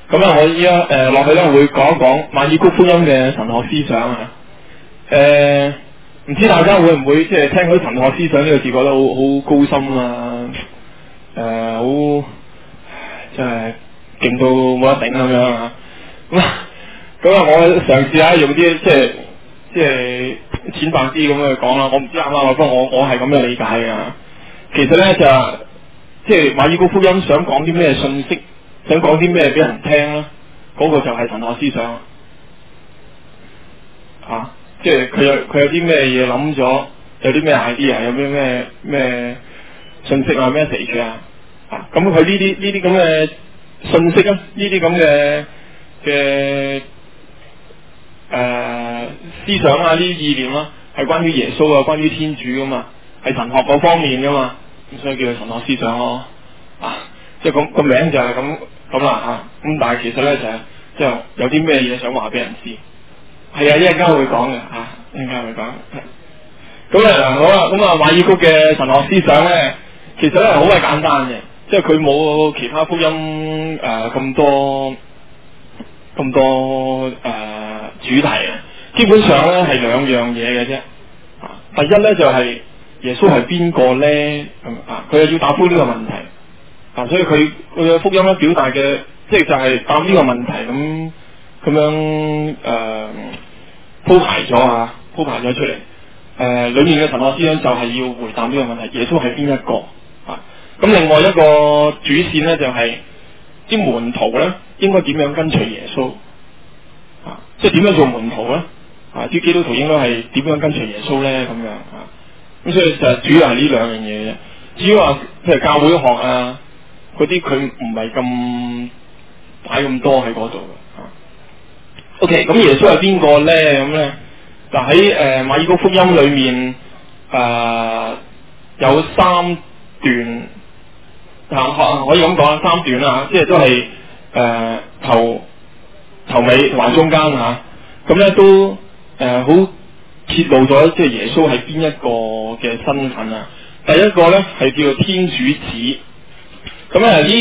咁啊，我依家落去咧會講一講馬爾谷福音嘅神學思想啊。唔知大家會唔會即係聽到神學思想呢個字覺得好高深啊？好真係勁到冇得頂咁樣啊！咁啊，我嘗試下用啲即係淺白啲咁樣去講啦。我唔知啱唔啱，不過我係咁樣理解嘅。其實咧就即係馬爾谷福音想講啲咩信息，想講啲咩俾人聽咧，嗰個就係神學思想啊！即係佢有啲咩嘢諗咗，有啲咩 idea， 有咩信息啊 message 啊，咁佢呢啲咁嘅信息啊，呢啲咁嘅思想啊，呢啲意念啦，係關於耶穌啊，關於天主噶嘛，係神學嗰方面噶嘛，咁所以叫做神學思想咯。即係咁個名就係咁啦嚇。咁但係其實咧就係有啲咩嘢想話俾人知。係啊，一陣間會講嘅嚇，一陣間會講。咁咧好啦，咁啊馬爾谷嘅神學思想咧，其實咧好鬼簡單嘅，即係佢冇其他福音咁多主題啊。基本上咧係兩樣嘢嘅啫。第一咧就係耶穌係邊個咧？佢又要答覆呢個問題。所以佢嘅福音咧表達嘅，即係就係答呢個問題咁樣鋪排咗出嚟。裏面嘅神學思想就係要回答呢個問題：耶穌係邊一個？咁另外一個主線咧就係啲門徒咧應該點樣跟隨耶穌？即係點樣做門徒咧？啲基督徒應該係點樣跟隨耶穌咧？咁樣咁所以就主要係呢兩樣嘢啫。至於話譬如教會學啊嗰啲，佢唔係咁擺咁多喺嗰度嘅。OK， 咁耶穌係邊個咧？咁咧就喺馬爾谷福音裏面有三段可以咁講啦，三段啦，即係都係頭尾同埋中間嚇。咁咧都好揭露咗即係耶穌係邊一個嘅身份啊。第一個咧係叫做天主子。咁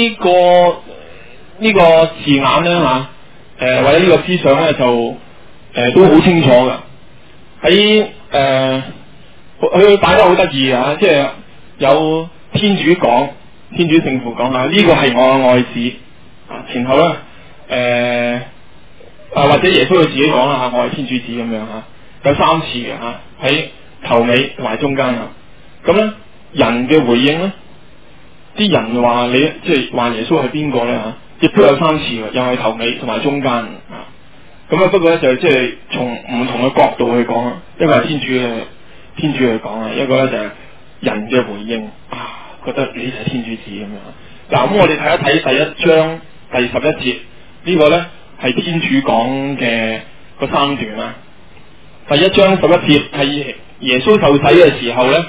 呢個字眼咧或者呢個思想咧就都好清楚噶。喺佢擺得好得意啊！即係有天主聖父講呢個係我嘅愛子。前後咧或者耶穌佢自己講啦我係天主子咁樣有三次嘅喺頭尾同埋中間啊。咁咧人嘅回應咧，啲人話你即係話耶穌係邊個咧亦都有三次嘅，又係頭尾同埋中間咁不過咧就即係從唔同嘅角度去講，一個係天主去講啊，一個咧就係人嘅回應覺得你就係天主子咁樣。咁我哋睇一睇第一章第11節，呢個咧係天主講嘅嗰三段啦。第一章11節係耶穌受洗嘅時候咧，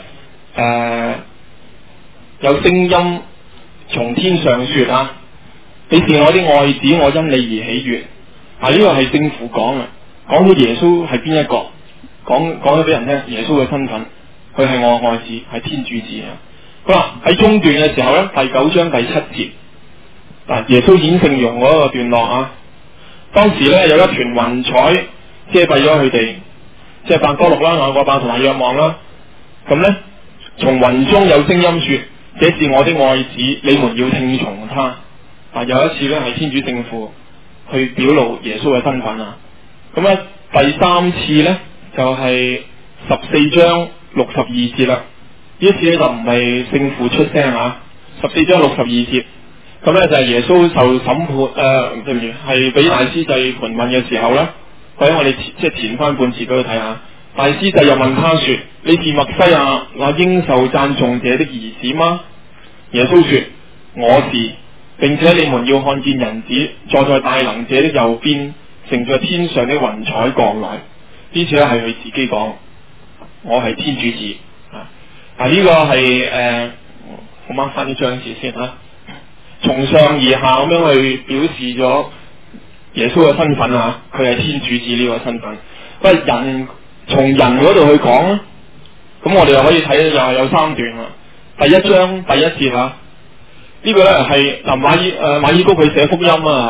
有聲音從天上說你是我的愛子，我因你而喜悦。呢個係聖父講嘅，講到耶穌係邊一個，講咗俾人聽耶穌嘅身份，佢係我嘅愛子，係天主子啊。好啦，喺中段嘅時候咧，第9章第7節，耶穌顯聖容嗰個段落當時咧有一團雲彩遮蔽咗佢哋，即係伯多祿啦、雅各伯同埋若望啦。咁咧從雲中有聲音說：這是我的愛子，你們要聽從他。有一次咧係天主聖父去表露耶穌嘅身份咁咧第三次咧就係14章62節啦。呢一次咧就唔係聖父出聲14章62節。咁咧就係耶穌受審判對唔住，係俾大司祭盤問嘅時候咧，或者我哋即係填翻半字俾佢睇下。大司祭又問他說：你是默西亞，那應受讚頌者的兒子嗎？耶穌說：我是。並且你們要看見人子坐在大能者的右邊，乘着天上的雲彩降來。呢次咧係佢自己講，我係天主子呢個係我掹翻啲章字先從上而下咁樣去表示咗耶穌嘅身份佢係天主子呢個身份。不過從人嗰度去講咁我哋又可以睇又係有三段第一章第一節呢個咧係馬爾谷佢寫福音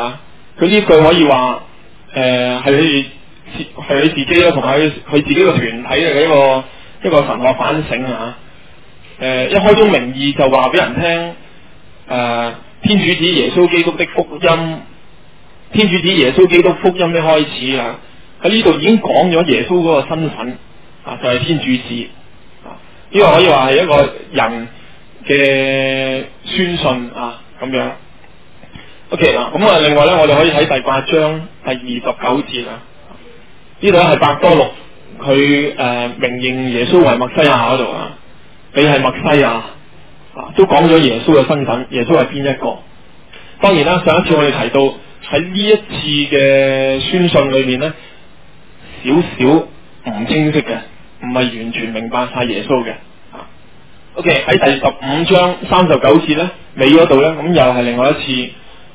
佢呢句可以話係佢自己啦，同埋佢自己個團體嘅一個神學反省啊。一開宗明義就話俾人聽，天主子耶穌基督的福音，天主子耶穌基督福音的開始啊，喺呢度已經講咗耶穌嗰個身份啊，就係天主子啊。呢個可以話係一個人嘅宣信啊，咁樣。OK 嗱，咁啊，另外咧，我哋可以喺第8章第29節啊，呢度咧係伯多祿佢明認耶穌為默西亞嗰度啊，你係默西亞啊，都講咗耶穌嘅身份，耶穌係邊一個？當然啦，上一次我哋提到喺呢一次嘅宣信裏面咧，少少唔清晰嘅，唔係完全明白晒耶穌嘅。OK 喺第15章39節咧尾嗰度咧，咁又係另外一次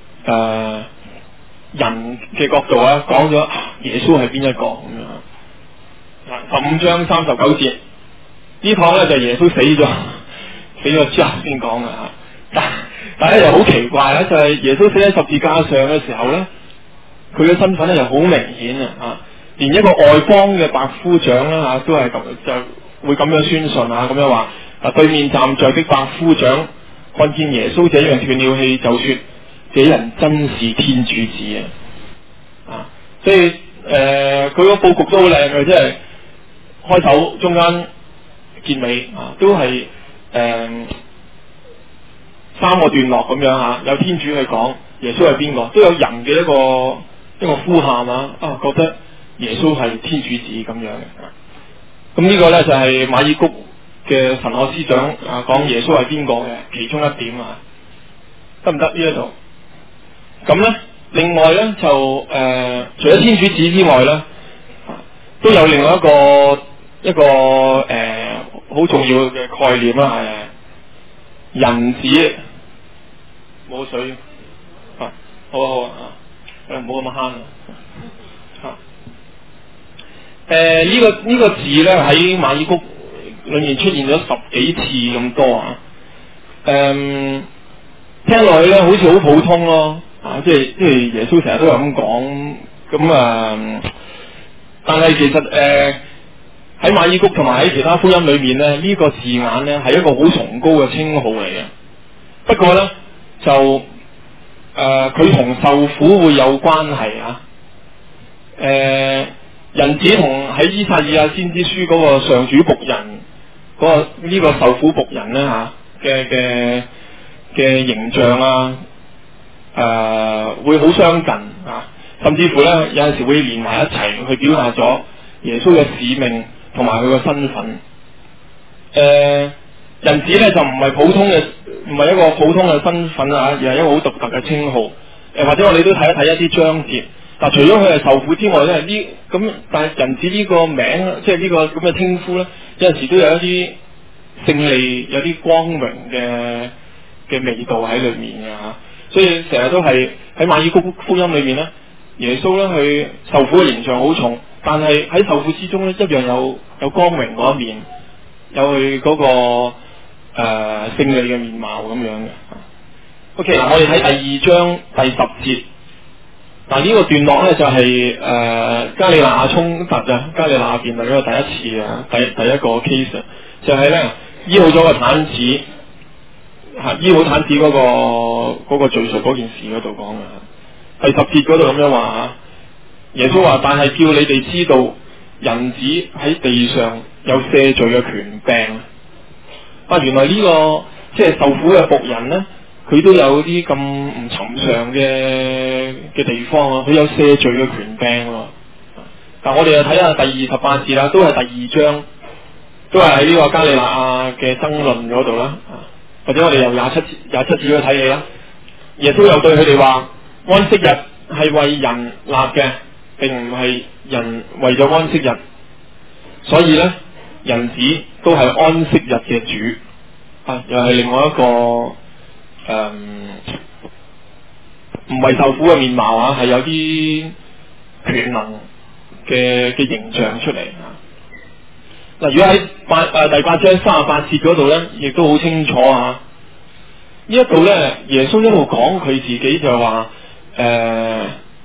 人嘅角度啊，講咗耶穌係邊一個咁樣。15章39節呢趟咧就耶穌死咗之後先講嘅吓，但係又好奇怪咧，就係耶穌死喺十字架上嘅時候咧，佢嘅身份咧就好明顯啊，連一個外邦嘅百夫長啦吓，都係咁就會咁樣宣信啊，咁樣話對面站着的百夫長看見耶穌這樣斷了氣，就說這人真是天主子啊！所以佢個布局都好靚嘅，即係開頭、中間、結尾啊，都係3個段落咁樣吓，有天主去講耶穌係邊個，都有人嘅一個呼喊啊，覺得耶穌係天主子咁樣嘅。咁呢個咧就係馬爾谷嘅神學師長啊講耶穌係邊個嘅其中一點啊，得唔得呢一度？咁咧，另外咧就除咗天主子之外咧，都有另外一個好重要嘅概念啦，係人子。冇水啊，好啊，唔好咁慳啊。呢個字咧喺馬爾谷裏面出現咗10幾次咁多啊。聽落去咧好似好普通咯，即係耶穌成日都係咁講，咁但係其實喺馬爾谷同埋喺其他福音裏面咧，呢個字眼咧係一個好崇高嘅稱號嚟嘅。不過咧就佢同受苦會有關係啊。人子同喺依撒意亞先知書嗰個上主僕人呢個受苦僕人咧吓嘅形象啊，會好相近啊，甚至乎咧有陣時會連埋一齊去表達咗耶穌嘅使命同埋佢嘅身份。人子咧就唔係普通嘅，唔係一個普通嘅身份啊，而係一個好獨特嘅稱號。或者我哋都睇一睇一啲章節。嗱，除咗佢係受苦之外咧，但係人子呢個名，即係呢個咁嘅稱呼咧，有陣時都有一啲勝利、有啲光榮嘅味道喺裏面嘅吓。所以成日都係喺馬爾谷福音裏面咧，耶穌咧佢受苦嘅形象好重，但係喺受苦之中咧一樣有光榮嗰一面，有佢嗰個勝利嘅面貌咁樣嘅。OK， 嗱，我哋睇第2章第10節。嗱，呢個段落咧就係加利納亞衝突啊，加利納亞辯論嗰個第一次啊，第一個 case 就係咧醫好咗個癱子吓，醫好癱子嗰個敘述嗰件事嗰度講嘅。第10節嗰度咁樣話吓，耶穌話：但係叫你哋知道，人子喺地上有赦罪嘅權柄。原來呢個即係受苦嘅僕人咧，佢都有啲咁唔尋常嘅地方啊！佢有赦罪嘅權柄喎。但我哋又睇下第28節啦，都係第2章，都係喺呢個加利納亞嘅爭論嗰度啦。或者我哋由27節去睇起啦。耶穌又對佢哋話：安息日係為人立嘅，並唔係人為咗安息日。所以咧，人子都係安息日嘅主。又係另外一個唔係受苦嘅面貌啊，係有啲權能嘅形象出嚟啊。嗱，如果喺第8章38節嗰度咧，亦都好清楚啊。呢一度咧，耶穌一路講佢自己就話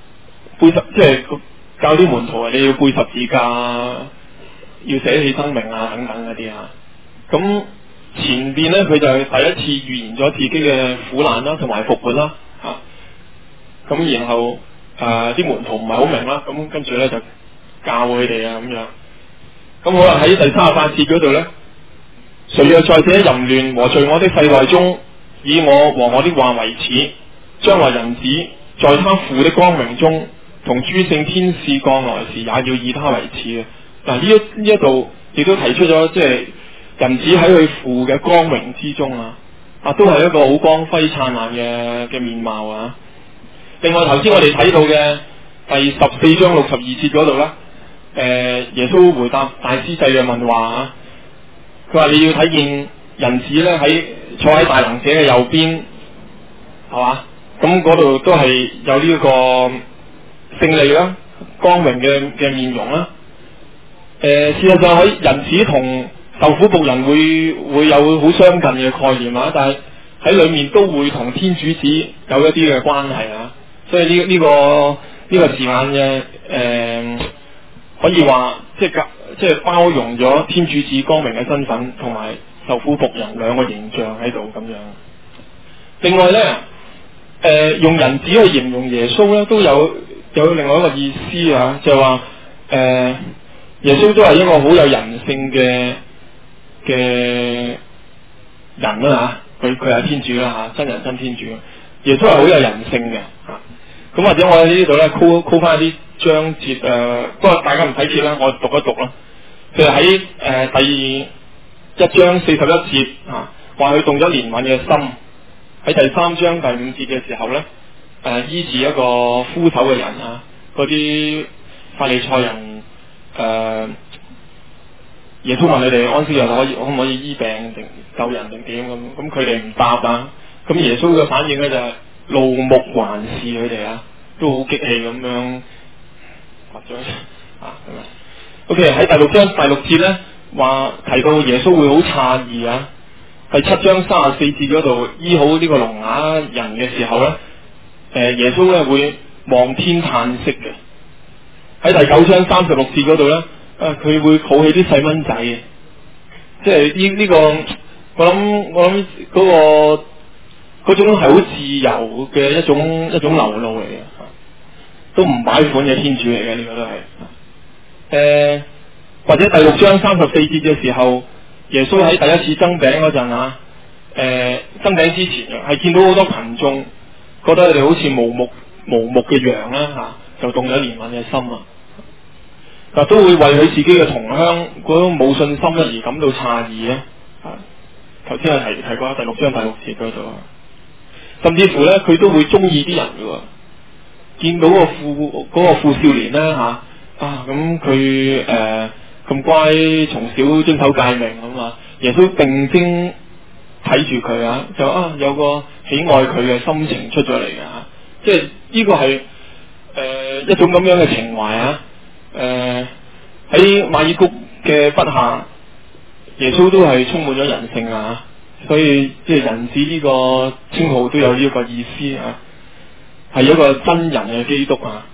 背十即係教啲門徒啊，你要背十字架，要捨棄生命啊等等嗰啲啊。咁前邊咧佢就第一次預言咗自己嘅苦難啦，同埋復活啦嚇。咁然後啲門徒唔係好明啦，咁跟住咧就教佢哋啊咁樣。咁好啦，喺第38節嗰度咧，誰若在這淫亂和罪惡的世代中，以我和我的話為恥，將來人子在他父的光榮中，同諸聖天使降來時，也要以他為恥嘅。嗱，呢一度亦都提出咗，即係人子喺佢父嘅光榮之中都係一個好光輝燦爛嘅面貌啊。另外頭先我哋睇到嘅第14章62節嗰度啦，耶穌回答大司祭嘅問話佢話你要睇見人子咧坐喺大能者嘅右邊，係嘛？咁嗰度都係有呢個勝利啦、光榮嘅面容啦。事實上喺人子同受苦僕人會有好相近嘅概念但係喺裏面都會同天主子有一啲嘅關係所以呢個字眼嘅可以話即係包容咗天主子光榮嘅身份同埋受苦僕人兩個形象喺度咁樣。另外咧，用人子去形容耶穌咧，都有另外一個意思就係話耶穌都係一個好有人性嘅人佢係天主真人真天主。耶穌係好有人性嘅咁或者我喺呢度咧 call 翻啲章節不過大家唔睇節啦，我讀一讀啦。譬如喺第1章41節話佢動咗憐憫嘅心。喺第3章第5節嘅時候咧，醫治一個枯手嘅人嗰啲法利賽人耶穌問佢哋安息日可唔可以醫病定救人定點咁佢哋唔答咁耶穌嘅反應咧就係怒目環視佢哋都好激氣咁樣畫咗OK 喺第6章第6節咧話提到耶穌會好詫異第7章34節嗰度醫好呢個聾啞人嘅時候咧，耶穌咧會望天嘆息嘅。喺第9章36節嗰度咧，佢會抱起啲細蚊仔嘅，即係呢個我諗嗰種係好自由嘅一種流露嚟嘅，都唔擺款嘅天主嚟嘅呢個都係。或者第6章34節嘅時候。耶穌喺第一次增餅嗰陣增餅之前係見到好多群眾，覺得佢哋好似無目嘅羊就動咗憐憫嘅心都會為佢自己嘅同鄉嗰種冇信心而感到詫異頭先係提過第6章第6節嗰度甚至乎咧佢都會中意啲人嘅見到嗰個富少年咧咁佢咁乖，從小遵守誡命耶穌定睛睇住佢就有個喜愛佢嘅心情出咗嚟嘅即係呢個係一種咁樣嘅情懷喺馬爾谷嘅筆下，耶穌都係充滿咗人性所以即係人子呢個稱號都有呢個意思係一個真人嘅基督